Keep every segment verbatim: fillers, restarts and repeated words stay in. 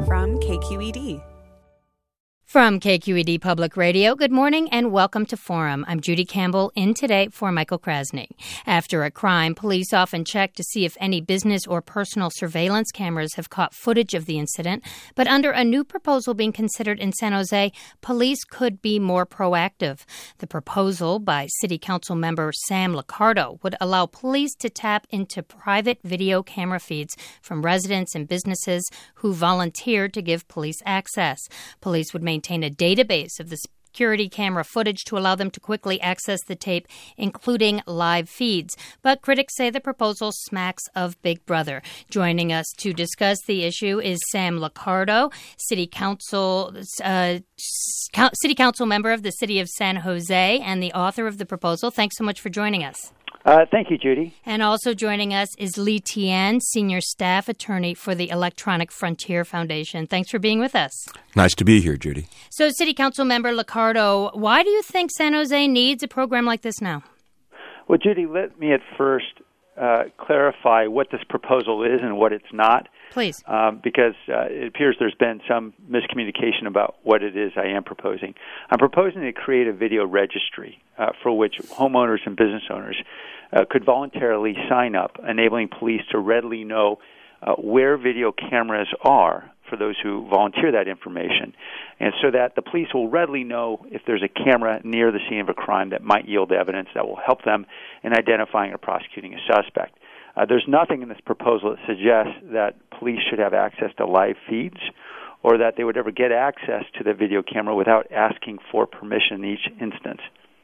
from K Q E D. From K Q E D Public Radio, good morning and welcome to Forum. I'm Judy Campbell, in today for Michael Krasny. After a crime, police often check to see if any business or personal surveillance cameras have caught footage of the incident. But under a new proposal being considered in San Jose, police could be more proactive. The proposal by City Council member Sam Liccardo would allow police to tap into private video camera feeds from residents and businesses who volunteered to give police access. Police would maintain a database of the security camera footage to allow them to quickly access the tape, including live feeds. But critics say the proposal smacks of Big Brother. Joining us to discuss the issue is Sam Liccardo, City Council uh, City Council member of the City of San Jose and the author of the proposal. Thanks so much for joining us. Uh, thank you, Judy. And also joining us is Lee Tien, Senior Staff Attorney for the Electronic Frontier Foundation. Thanks for being with us. Nice to be here, Judy. So, City Council member Liccardo, why do you think San Jose needs a program like this now? Well, Judy, let me at first uh, clarify what this proposal is and what it's not. Please. Um, because uh, it appears there's been some miscommunication about what it is I am proposing. I'm proposing to create a video registry uh, for which homeowners and business owners uh, could voluntarily sign up, enabling police to readily know uh, where video cameras are for those who volunteer that information, and so that the police will readily know if there's a camera near the scene of a crime that might yield evidence that will help them in identifying or prosecuting a suspect. Uh, there's nothing in this proposal that suggests that police should have access to live feeds or that they would ever get access to the video camera without asking for permission in each instance.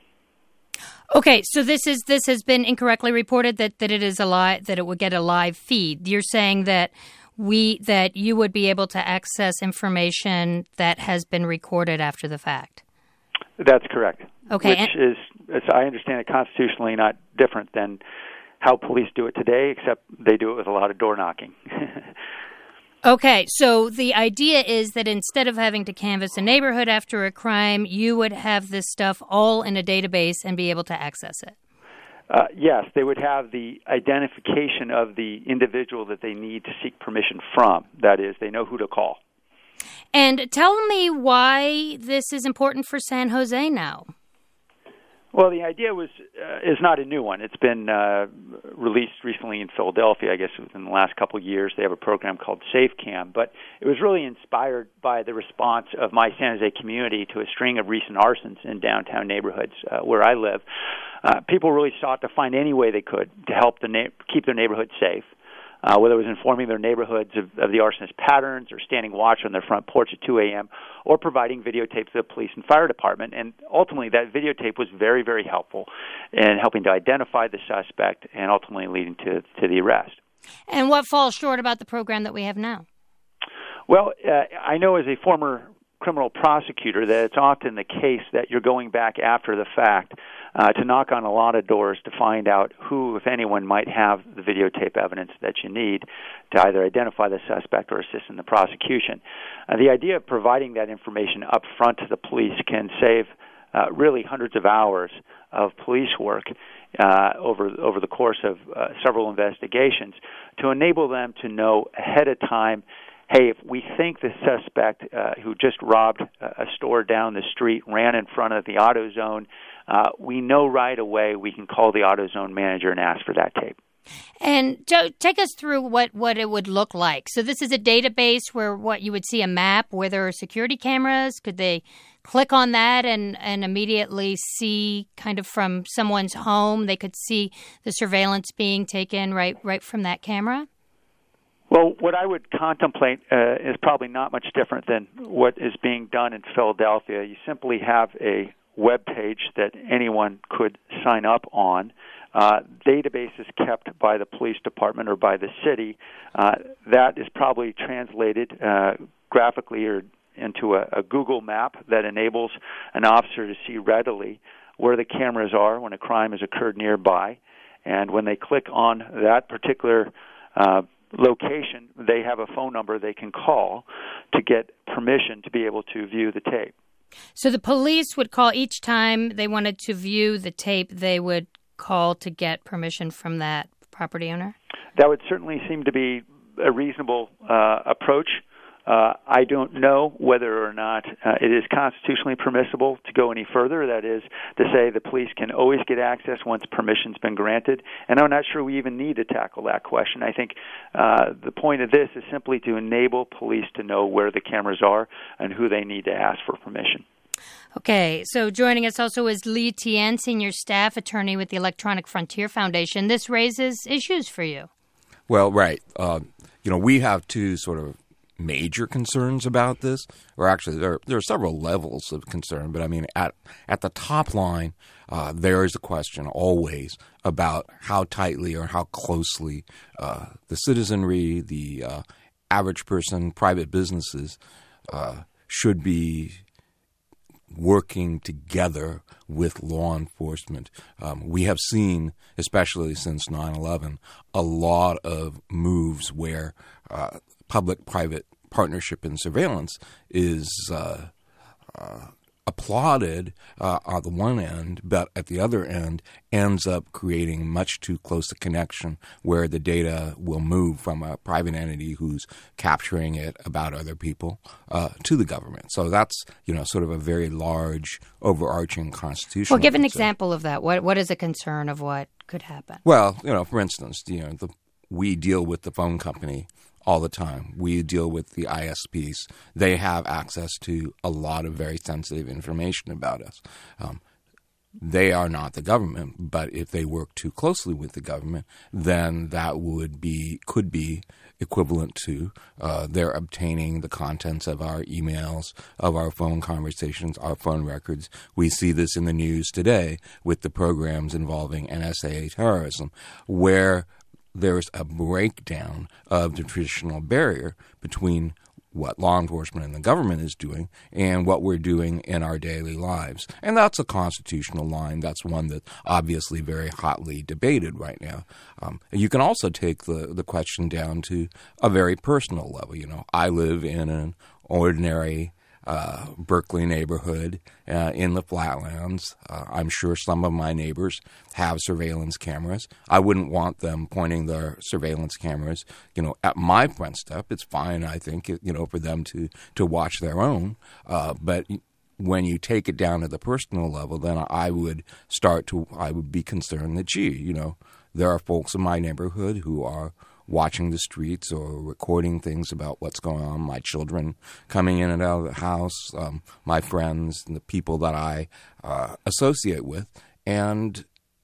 Okay, so this is this has been incorrectly reported that, that it is a live, that it would get a live feed. You're saying that we that you would be able to access information that has been recorded after the fact. That's correct. Okay, which and- is, as I understand it, constitutionally not different than how police do it today, except they do it with a lot of door knocking. Okay, so the idea is that instead of having to canvass a neighborhood after a crime, you would have this stuff all in a database and be able to access it. Uh, yes, they would have the identification of the individual that they need to seek permission from. That is, they know who to call. And tell me why this is important for San Jose now. Well, the idea was uh, is not a new one. It's been uh, released recently in Philadelphia, I guess within the last couple of years. They have a program called SafeCam, but it was really inspired by the response of my San Jose community to a string of recent arsons in downtown neighborhoods uh, where I live. Uh, people really sought to find any way they could to help the na- keep their neighborhood safe. Uh, whether it was informing their neighborhoods of, of the arsonist patterns or standing watch on their front porch at two a.m. or providing videotape to the police and fire department. And ultimately, that videotape was very, very helpful in helping to identify the suspect and ultimately leading to, to the arrest. And what falls short about the program that we have now? Well, uh, I know as a former criminal prosecutor that it's often the case that you're going back after the fact uh, to knock on a lot of doors to find out who, if anyone, might have the videotape evidence that you need to either identify the suspect or assist in the prosecution. Uh, the idea of providing that information up front to the police can save uh, really hundreds of hours of police work uh, over over the course of uh, several investigations to enable them to know ahead of time, hey, if we think the suspect uh, who just robbed a store down the street ran in front of the AutoZone, uh, we know right away we can call the AutoZone manager and ask for that tape. And Joe, take us through what, what it would look like. So this is a database where what you would see a map where there are security cameras. Could they click on that and, and immediately see kind of from someone's home, they could see the surveillance being taken right right from that camera? Well, what I would contemplate uh, is probably not much different than what is being done in Philadelphia. You simply have a web page that anyone could sign up on. Uh, database is kept by the police department or by the city. Uh, that is probably translated uh, graphically or into a, a Google map that enables an officer to see readily where the cameras are when a crime has occurred nearby. And when they click on that particular uh, location, they have a phone number they can call to get permission to be able to view the tape. So the police would call each time they wanted to view the tape, they would call to get permission from that property owner? That would certainly seem to be a reasonable uh, approach. Uh, I don't know whether or not uh, it is constitutionally permissible to go any further. That is to say, the police can always get access once permission's been granted. And I'm not sure we even need to tackle that question. I think uh, the point of this is simply to enable police to know where the cameras are and who they need to ask for permission. Okay, so joining us also is Lee Tien, Senior Staff Attorney with the Electronic Frontier Foundation. This raises issues for you. Well, right. Uh, you know, we have two sort of major concerns about this, or actually there, there are several levels of concern, but I mean, at, at the top line, uh, there is a question always about how tightly or how closely uh, the citizenry, the uh, average person, private businesses uh, should be working together with law enforcement. Um, we have seen, especially since nine eleven, a lot of moves where uh, public-private partnership in surveillance is uh, uh, applauded uh, on the one end, but at the other end ends up creating much too close a connection where the data will move from a private entity who's capturing it about other people uh, to the government. So that's, you know, sort of a very large, overarching constitutional Well, give an concern. example of that. What What is a concern of what could happen? Well, you know, for instance, you know, the, we deal with the phone company all the time. We deal with the I S Ps. They have access to a lot of very sensitive information about us. Um, they are not the government, but if they work too closely with the government, then that would be could be equivalent to uh, they're obtaining the contents of our emails, of our phone conversations, our phone records. We see this in the news today with the programs involving N S A terrorism, where there's a breakdown of the traditional barrier between what law enforcement and the government is doing and what we're doing in our daily lives. And that's a constitutional line. That's one that's obviously very hotly debated right now. Um, you can also take the, the question down to a very personal level. You know, I live in an ordinary Uh, Berkeley neighborhood uh, in the Flatlands. Uh, I'm sure some of my neighbors have surveillance cameras. I wouldn't want them pointing their surveillance cameras, you know, at my front step. It's fine, I think, you know, for them to, to watch their own. Uh, but when you take it down to the personal level, then I would start to, I would be concerned that, gee, you know, there are folks in my neighborhood who are watching the streets or recording things about what's going on, my children coming in and out of the house, um, my friends, and the people that I uh, associate with. And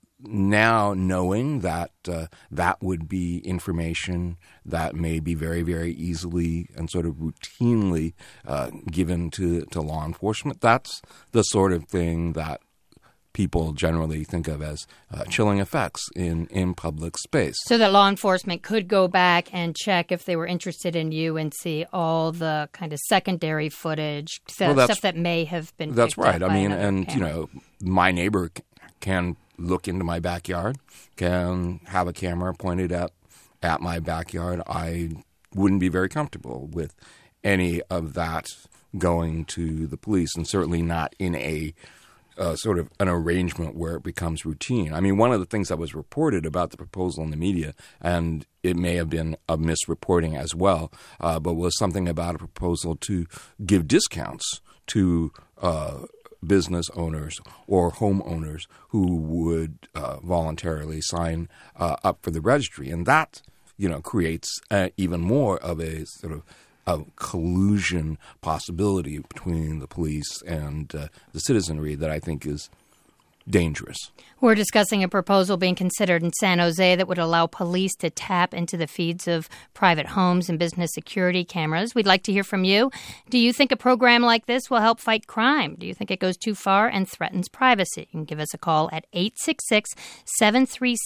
now knowing that uh, that would be information that may be very, very easily and sort of routinely uh, given to, to law enforcement, that's the sort of thing that people generally think of as uh, chilling effects in, in public space. So that law enforcement could go back and check if they were interested in you and see all the kind of secondary footage, the well, stuff that may have been That's picked right. up I by mean, another and, camera. you know, my neighbor can look into my backyard, can have a camera pointed at, at my backyard. I wouldn't be very comfortable with any of that going to the police, and certainly not in a Uh, sort of an arrangement where it becomes routine. I mean, one of the things that was reported about the proposal in the media, and it may have been a misreporting as well, uh, but was something about a proposal to give discounts to uh, business owners or homeowners who would uh, voluntarily sign uh, up for the registry. And that, you know, creates uh, even more of a sort of of collusion possibility between the police and uh, the citizenry that I think is dangerous. We're discussing a proposal being considered in San Jose that would allow police to tap into the feeds of private homes and business security cameras. We'd like to hear from you. Do you think a program like this will help fight crime? Do you think it goes too far and threatens privacy? You can give us a call at eight six six, seven three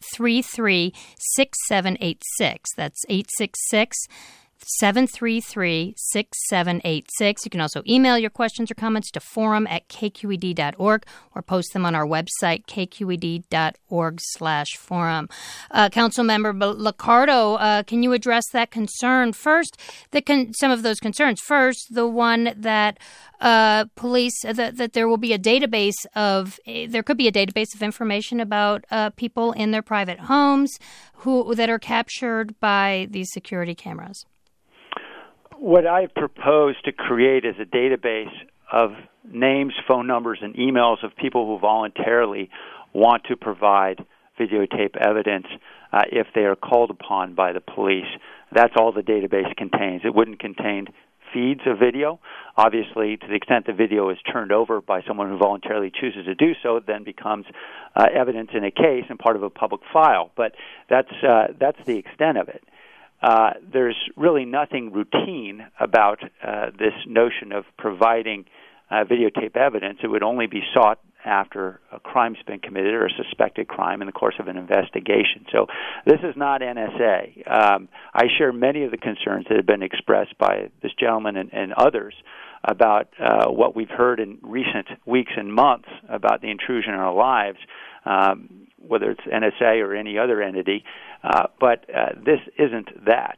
three, six seven eight six. That's eight six six, seven three three, six seven eight six. You can also email your questions or comments to forum at k q e d dot org or post them on our website, k q e d dot org slash forum. Uh, Councilmember Liccardo, uh, can you address that concern? First, the con- some of those concerns. First, the one that uh, police, that, that there will be a database of, uh, there could be a database of information about uh, people in their private homes who that are captured by these security cameras. what I propose to create is a database of names, phone numbers, and emails of people who voluntarily want to provide videotape evidence uh, if they are called upon by the police. That's all the database contains. It wouldn't contain feeds of video. Obviously, to the extent the video is turned over by someone who voluntarily chooses to do so, it then becomes uh, evidence in a case and part of a public file. But that's uh, that's the extent of it. Uh, there's really nothing routine about uh, this notion of providing uh, videotape evidence. It would only be sought after a crime's been committed or a suspected crime in the course of an investigation. So this is not N S A. Um, I share many of the concerns that have been expressed by this gentleman and, and others about uh, what we've heard in recent weeks and months about the intrusion in our lives, um, whether it's N S A or any other entity. Uh, but uh, this isn't that.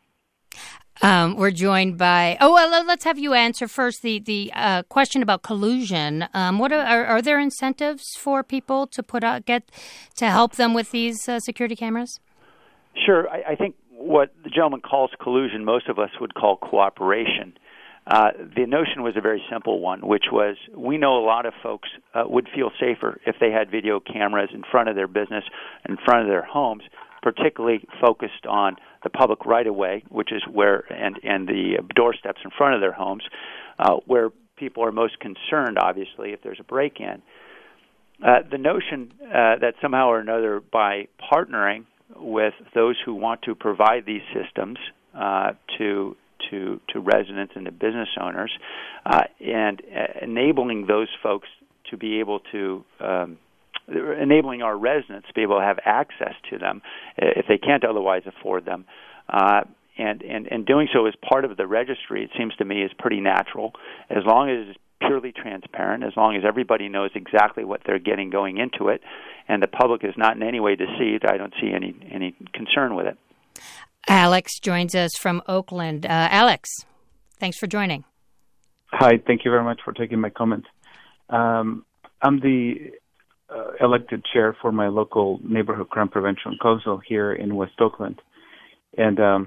Um, we're joined by. Oh, well, let's have you answer first the the uh, question about collusion. Um, what are, are are there incentives for people to put out get to help them with these uh, security cameras? Sure. I, I think what the gentleman calls collusion, most of us would call cooperation. Uh, the notion was a very simple one, which was we know a lot of folks uh, would feel safer if they had video cameras in front of their business, in front of their homes, particularly focused on the public right-of-way, which is where, and, and the doorsteps in front of their homes, uh, where people are most concerned, obviously, if there's a break-in. Uh, the notion uh, that somehow or another, by partnering with those who want to provide these systems uh, to to to residents and to business owners, uh, and uh, enabling those folks to be able to um, enabling our residents to be able to have access to them if they can't otherwise afford them. Uh, and, and, and doing so as part of the registry, it seems to me, is pretty natural, as long as it's purely transparent, as long as everybody knows exactly what they're getting going into it, and the public is not in any way deceived. I don't see any, any concern with it. Alex joins us from Oakland. Uh, Alex, thanks for joining. Hi, thank you very much for taking my comment. Um, I'm the Uh, elected chair for my local neighborhood crime prevention council here in West Oakland, and um,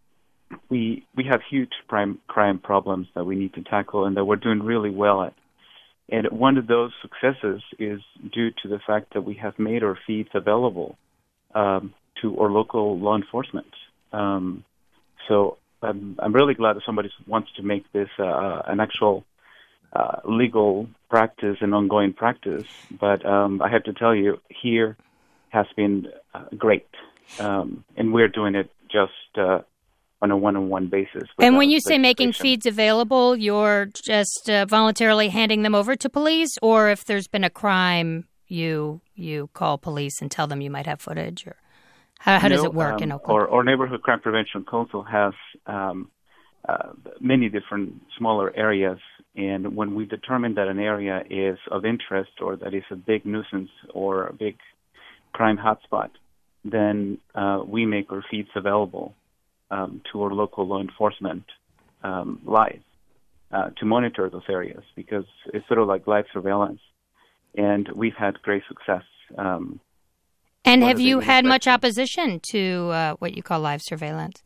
we we have huge crime crime problems that we need to tackle, and that we're doing really well at. And one of those successes is due to the fact that we have made our feeds available um, to our local law enforcement. Um, so I'm I'm really glad that somebody wants to make this uh, an actual Uh, legal practice and ongoing practice, but um, I have to tell you, here has been uh, great, um, and we're doing it just uh, on a one-on-one basis. And when you say making feeds available, you're just uh, voluntarily handing them over to police, or if there's been a crime, you you call police and tell them you might have footage, or how, how no, does it work um, in Oakland? Our, our Neighborhood Crime Prevention Council has um, uh, many different smaller areas. And when we determine that an area is of interest or that is a big nuisance or a big crime hotspot, then uh, we make our feeds available um, to our local law enforcement um, live uh, to monitor those areas, because it's sort of like live surveillance. And we've had great success. Um, and have you had much opposition to uh, what you call live surveillance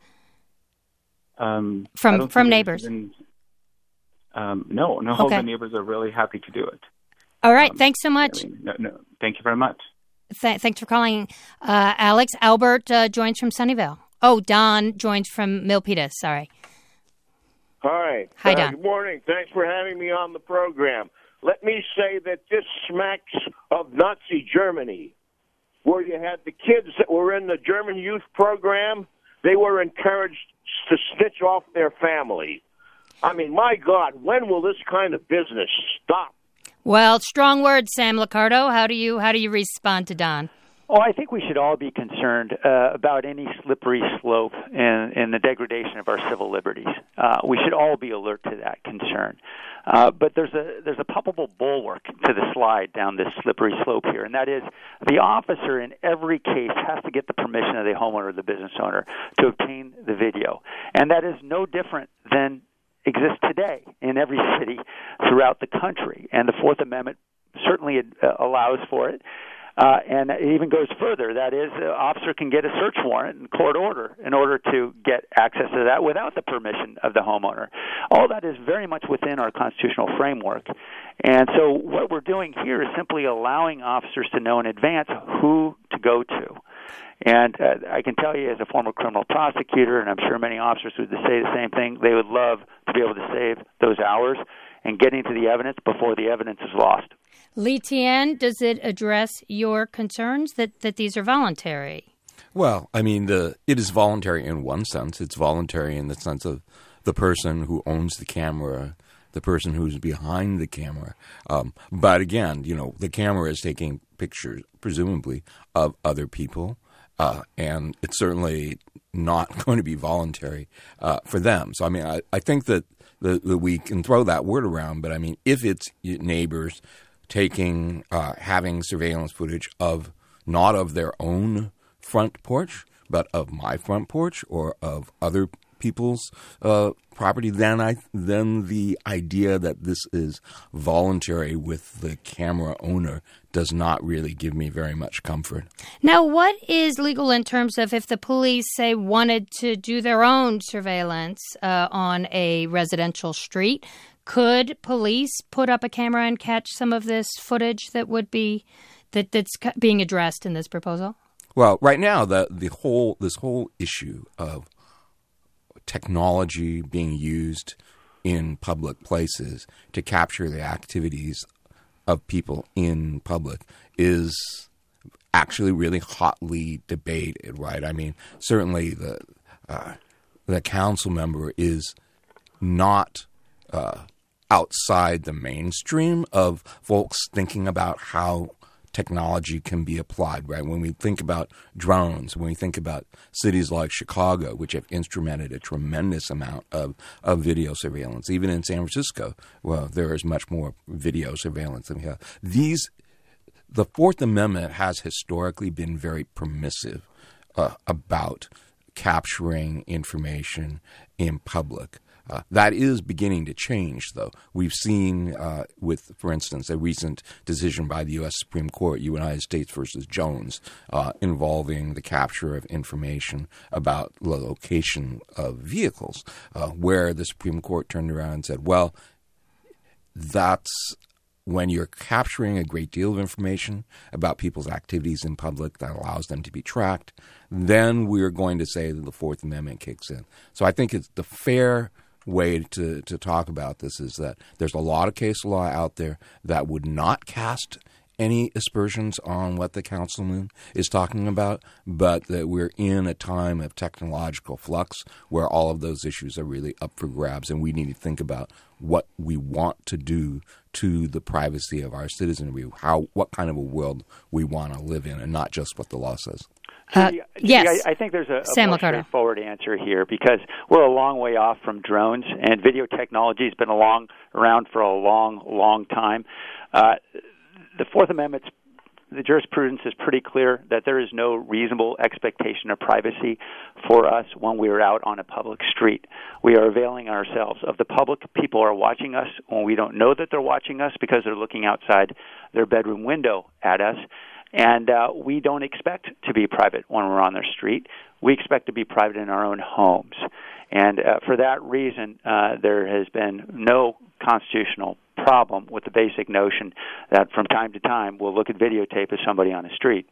um, from from neighbors? Been, Um, no, no, okay. All the neighbors are really happy to do it. All right, um, thanks so much. I mean, no, no, thank you very much. Th- thanks for calling. Uh, Alex, Albert uh, joins from Sunnyvale. Oh, Don joins from Milpitas, sorry. Hi. Hi, uh, Don. Good morning. Thanks for having me on the program. Let me say that this smacks of Nazi Germany, where you had the kids that were in the German youth program, they were encouraged to snitch off their family. I mean, my God, when will this kind of business stop? Well, strong words, Sam Liccardo. How do you how do you respond to Don? Oh, I think we should all be concerned uh, about any slippery slope in, in the degradation of our civil liberties. Uh, we should all be alert to that concern. Uh, but there's a there's a palpable bulwark to the slide down this slippery slope here, and that is the officer in every case has to get the permission of the homeowner or the business owner to obtain the video. And that is no different than exists today in every city throughout the country, and the Fourth Amendment certainly uh, allows for it. Uh, and it even goes further. That is, an officer can get a search warrant and court order in order to get access to that without the permission of the homeowner. All that is very much within our constitutional framework. And so what we're doing here is simply allowing officers to know in advance who to go to. And uh, I can tell you as a former criminal prosecutor, and I'm sure many officers would say the same thing, they would love to be able to save those hours and getting to the evidence before the evidence is lost. Lee Tien, does it address your concerns that, that these are voluntary? Well, I mean, the it is voluntary in one sense. It's voluntary in the sense of the person who owns the camera, the person who's behind the camera. Um, but again, you know, the camera is taking pictures, presumably, of other people, uh, and it's certainly not going to be voluntary uh, for them. So, I mean, I, I think that, the, that we can throw that word around, but I mean, if it's neighbors taking, uh, having surveillance footage of, not of their own front porch, but of my front porch or of other people's uh, property, then I then the idea that this is voluntary with the camera owner does not really give me very much comfort. Now, what is legal in terms of if the police, say, wanted to do their own surveillance uh, on a residential street? Could police put up a camera and catch some of this footage that would be that that's being addressed in this proposal? Well, right now, the the whole this whole issue of technology being used in public places to capture the activities of people in public is actually really hotly debated, right? I mean, certainly the uh, the council member is not uh, outside the mainstream of folks thinking about how technology can be applied, right? When we think about drones, when we think about cities like Chicago, which have instrumented a tremendous amount of, of video surveillance, even in San Francisco, well, there is much more video surveillance than we have. These, the Fourth Amendment has historically been very permissive uh, about capturing information in public. Uh, that is beginning to change, though. We've seen uh, with, for instance, a recent decision by the U S Supreme Court, United States versus Jones, uh, involving the capture of information about the location of vehicles, uh, where the Supreme Court turned around and said, well, that's when you're capturing a great deal of information about people's activities in public that allows them to be tracked, then we're going to say that the Fourth Amendment kicks in. So I think it's the fair way to, to talk about this is that there's a lot of case law out there that would not cast any aspersions on what the councilman is talking about, but that we're in a time of technological flux where all of those issues are really up for grabs, and we need to think about what we want to do to the privacy of our citizenry, how what kind of a world we want to live in, and not just what the law says. Uh, yes. I, I think there's a, a Sam more Liccardo. straightforward answer here because we're a long way off from drones, and video technology has been along, around for a long, long time. Uh, the Fourth Amendment's the jurisprudence is pretty clear that there is no reasonable expectation of privacy for us when we are out on a public street. We are availing ourselves of the public. People are watching us when we don't know that they're watching us because they're looking outside their bedroom window at us. And uh, we don't expect to be private when we're on their street. We expect to be private in our own homes. And uh, for that reason, uh, there has been no constitutional problem with the basic notion that from time to time we'll look at videotape of somebody on the street.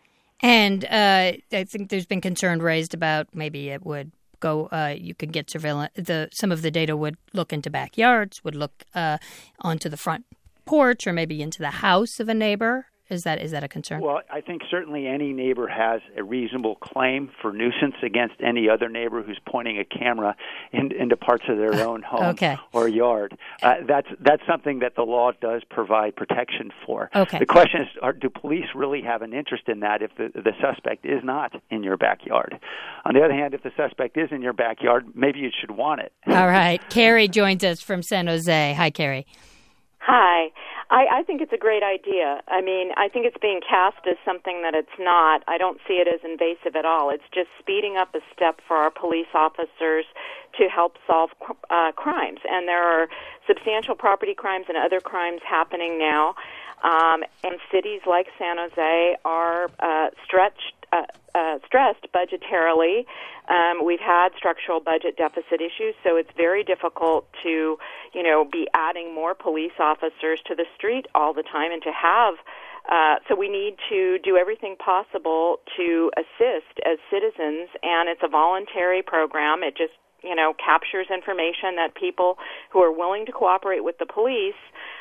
And uh, I think there's been concern raised about maybe it would go, uh, you could get surveillance, the, some of the data would look into backyards, would look uh, onto the front porch or maybe into the house of a neighbor. Is that is that a concern? Well, I think certainly any neighbor has a reasonable claim for nuisance against any other neighbor who's pointing a camera in, into parts of their own home okay. or yard. Uh, that's that's something that the law does provide protection for. Okay. The question is, are, do police really have an interest in that if the, the suspect is not in your backyard? On the other hand, if the suspect is in your backyard, maybe you should want it. All right. Carrie joins us from San Jose. Hi, Carrie. Hi. I, I think it's a great idea. I mean, I think it's being cast as something that it's not. I don't see it as invasive at all. It's just speeding up a step for our police officers to help solve uh, crimes. And there are substantial property crimes and other crimes happening now. Um, and cities like San Jose are uh, stretched, uh, uh, stressed budgetarily. Um, we've had structural budget deficit issues, so it's very difficult to, you know, be adding more police officers to the street all the time and to have. Uh, so we need to do everything possible to assist as citizens, and it's a voluntary program. It just, you know, captures information that people who are willing to cooperate with the police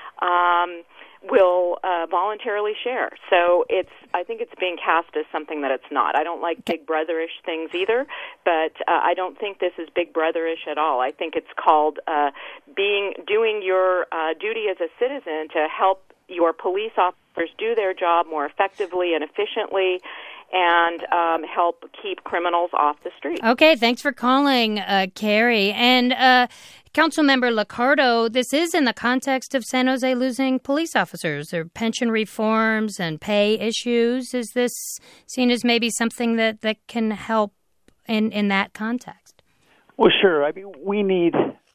um, will uh, voluntarily share. So it's, I think it's being cast as something that it's not. I don't like Big Brother-ish things either, but uh, I don't think this is Big Brother-ish at all. I think it's called uh, being doing your uh, duty as a citizen to help your police officers do their job more effectively and efficiently, and um, help keep criminals off the street. Okay, thanks for calling, uh, Carrie. And uh, Councilmember Liccardo, this is in the context of San Jose losing police officers. There are pension reforms and pay issues. Is this seen as maybe something that, that can help in, in that context? Well, sure. I mean, we need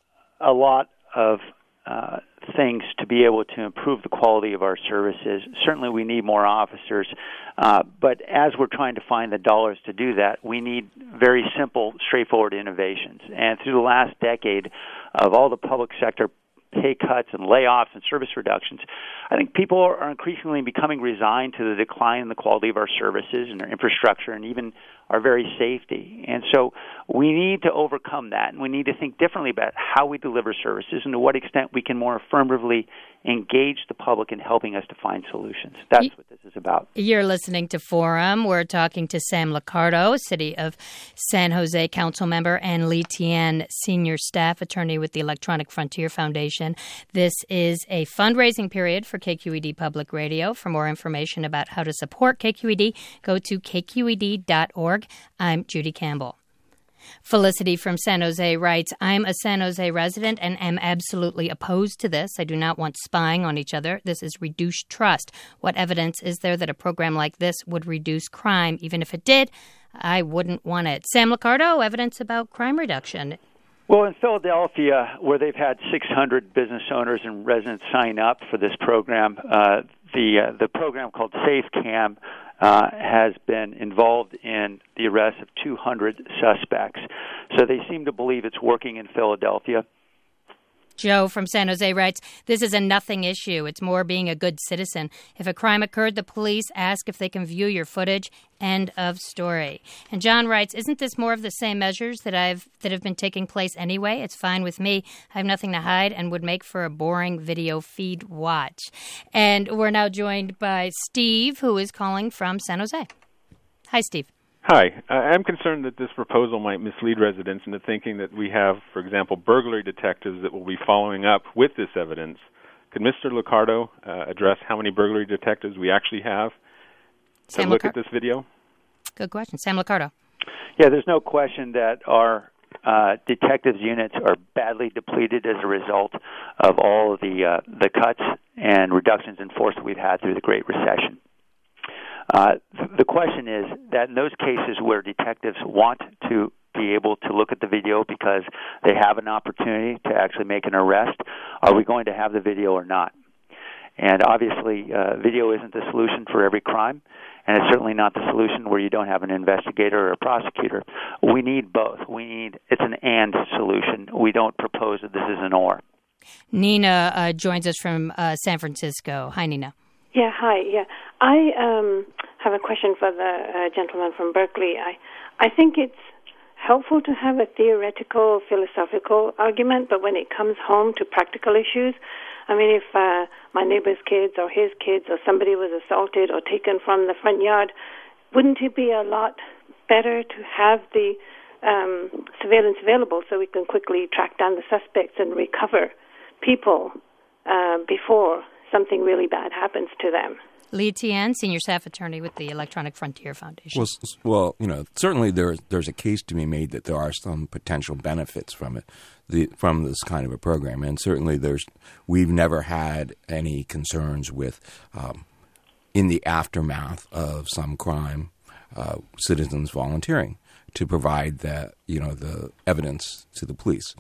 a lot of uh, things to be able to improve the quality of our services. Certainly we need more officers, uh, but as we're trying to find the dollars to do that, we need very simple, straightforward innovations. And through the last decade of all the public sector pay cuts and layoffs and service reductions, I think people are increasingly becoming resigned to the decline in the quality of our services and our infrastructure and even our very safety. And so we need to overcome that, and we need to think differently about how we deliver services and to what extent we can more affirmatively engage the public in helping us to find solutions. That's what this is about. You're listening to Forum. We're talking to Sam Liccardo, City of San Jose council member, and Lee Tien, senior staff attorney with the Electronic Frontier Foundation. This is a fundraising period for K Q E D Public Radio. For more information about how to support K Q E D, go to K Q E D dot org. I'm Judy Campbell. Felicity from San Jose writes, I'm a San Jose resident and am absolutely opposed to this. I do not want spying on each other. This is reduced trust. What evidence is there that a program like this would reduce crime? Even if it did, I wouldn't want it. Sam Liccardo, evidence about crime reduction. Well, in Philadelphia, where they've had six hundred business owners and residents sign up for this program, uh, the uh, the program called SafeCam uh, has been involved in the arrest of two hundred suspects. So they seem to believe it's working in Philadelphia. Joe from San Jose writes, this is a nothing issue. It's more being a good citizen. If a crime occurred, the police ask if they can view your footage. End of story. And John writes, isn't this more of the same measures that I've that have been taking place anyway? It's fine with me. I have nothing to hide and would make for a boring video feed watch. And we're now joined by Steve, who is calling from San Jose. Hi, Steve. Hi. Uh, I'm concerned that this proposal might mislead residents into thinking that we have, for example, burglary detectives that will be following up with this evidence. Could Mister Liccardo uh, address how many burglary detectives we actually have to Sam look Licar- at this video? Good question. Sam Liccardo. Yeah, there's no question that our uh, detectives units are badly depleted as a result of all of the uh, the cuts and reductions in force that we've had through the Great Recession. Uh, the question is that in those cases where detectives want to be able to look at the video because they have an opportunity to actually make an arrest, are we going to have the video or not? And obviously, uh, video isn't the solution for every crime, and it's certainly not the solution where you don't have an investigator or a prosecutor. We need both. We need, it's an and solution. We don't propose that this is an or. Nina uh, joins us from uh, San Francisco. Hi, Nina. Yeah, hi. Yeah, I um, have a question for the uh, gentleman from Berkeley. I, I think it's helpful to have a theoretical, philosophical argument, but when it comes home to practical issues, I mean, if uh, my neighbor's kids or his kids or somebody was assaulted or taken from the front yard, wouldn't it be a lot better to have the um, surveillance available so we can quickly track down the suspects and recover people uh, before something really bad happens to them? Lee Tien, Senior Staff Attorney with the Electronic Frontier Foundation. Well, well, you know, certainly there, there's a case to be made that there are some potential benefits from it, the, from this kind of a program. And certainly there's, we've never had any concerns with, um, in the aftermath of some crime, uh, citizens volunteering to provide that, you know, the evidence to the police.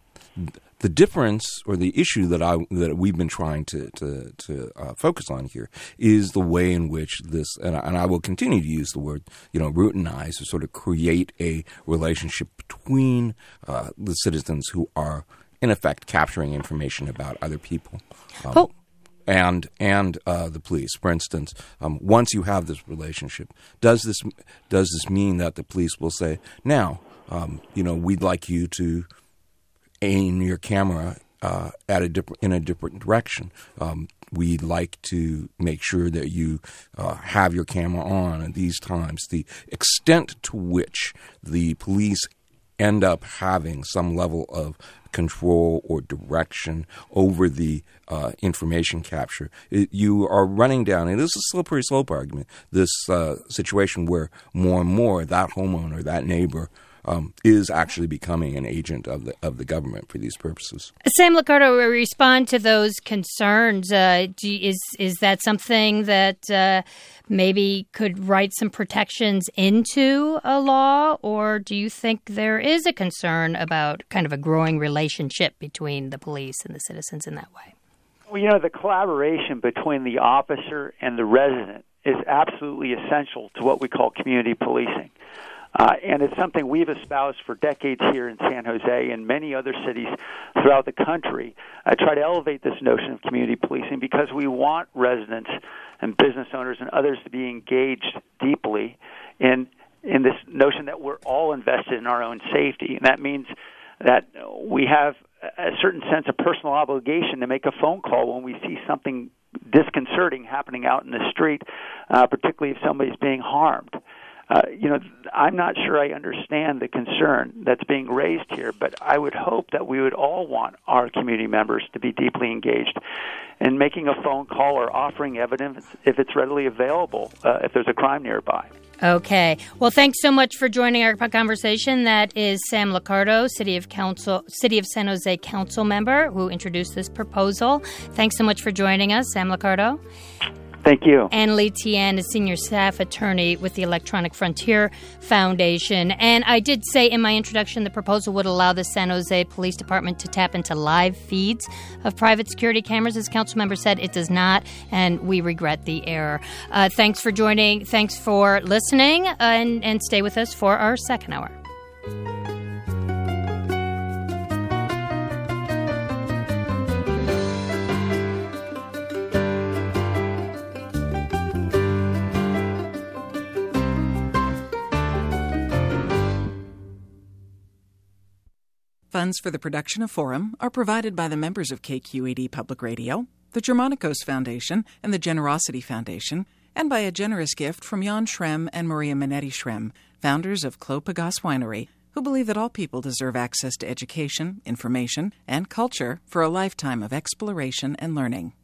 The difference or the issue that I that we've been trying to to, to uh, focus on here is the way in which this, and I, and I will continue to use the word, you know, routinize, to sort of create a relationship between uh, the citizens who are, in effect, capturing information about other people. Um, oh. And and uh, the police, for instance, um, once you have this relationship, does this does this mean that the police will say, now, um, you know, we'd like you to aim your camera uh, at a different in a different direction. Um, we'd like to make sure that you uh, have your camera on at these times. The extent to which the police end up having some level of control or direction over the uh, information capture, it, you are running down, and this is a slippery slope argument, this uh, situation where more and more that homeowner, that neighbor, Um, is actually becoming an agent of the of the government for these purposes. Sam Liccardo, will respond to those concerns. Uh, do, is is that something that uh, maybe could write some protections into a law, or do you think there is a concern about kind of a growing relationship between the police and the citizens in that way? Well, you know, the collaboration between the officer and the resident is absolutely essential to what we call community policing. Uh, and it's something we've espoused for decades here in San Jose and many other cities throughout the country. I try to elevate this notion of community policing because we want residents and business owners and others to be engaged deeply in in this notion that we're all invested in our own safety. And that means that we have a certain sense of personal obligation to make a phone call when we see something disconcerting happening out in the street, uh, particularly if somebody's being harmed. Uh, you know, I'm not sure I understand the concern that's being raised here, but I would hope that we would all want our community members to be deeply engaged in making a phone call or offering evidence if it's readily available, uh, if there's a crime nearby. Okay. Well, thanks so much for joining our conversation. That is Sam Liccardo, City of Council, City of San Jose Council member, who introduced this proposal. Thanks so much for joining us, Sam Liccardo. Thank you. And Lee Tien is Senior Staff Attorney with the Electronic Frontier Foundation. And I did say in my introduction the proposal would allow the San Jose Police Department to tap into live feeds of private security cameras. As council member said, it does not, and we regret the error. Uh, thanks for joining. Thanks for listening, uh, and, and stay with us for our second hour. Funds for the production of Forum are provided by the members of K Q E D Public Radio, the Germanicos Foundation, and the Generosity Foundation, and by a generous gift from Jan Schrem and Maria Minetti Schrem, founders of Clos Pegase Winery, who believe that all people deserve access to education, information, and culture for a lifetime of exploration and learning.